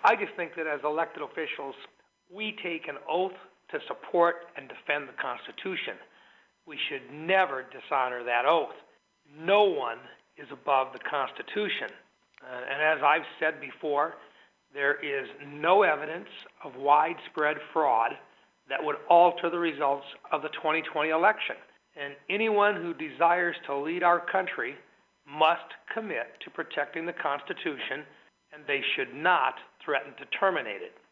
I just think that as elected officials, we take an oath to support and defend the Constitution. We should never dishonor that oath. No one is above the Constitution. And as I've said before, there is no evidence of widespread fraud that would alter the results of the 2020 election. And anyone who desires to lead our country must commit to protecting the Constitution, and they should not threaten to terminate it.